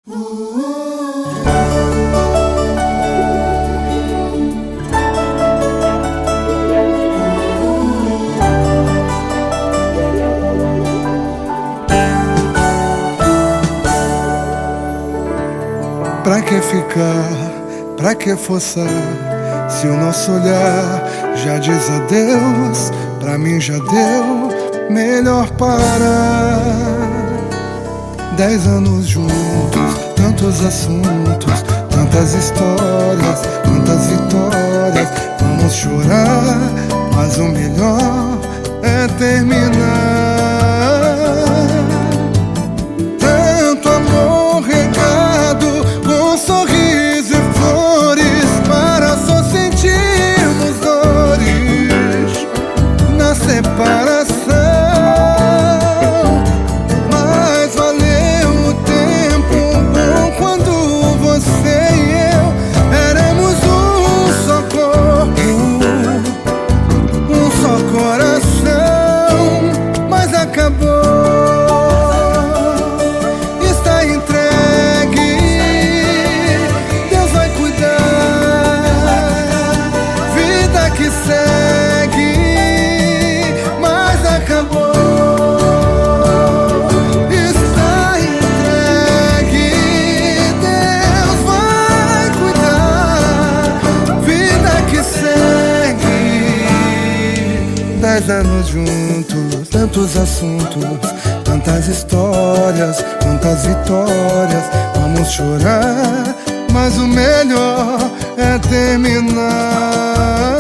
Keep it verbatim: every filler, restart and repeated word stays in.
Pra que ficar, pra que forçar, se o nosso olhar já diz adeus? Pra mim já deu, melhor parar. Dez anos juntos, tantos assuntos, tantas histórias, tantas vitórias. Vamos chorar, mas o melhor é terminar. Tanto amor regado com sorriso e flores, para só sentirmos dores na separação. Mas valeu o tempo bom quando você e eu éramos um só corpo, um só coração. Mas acabou. Segue, mas acabou. Está entregue, Deus vai cuidar. Vida que segue. Dez anos juntos, tantos assuntos, tantas histórias, tantas vitórias. Vamos chorar, mas o melhor é terminar.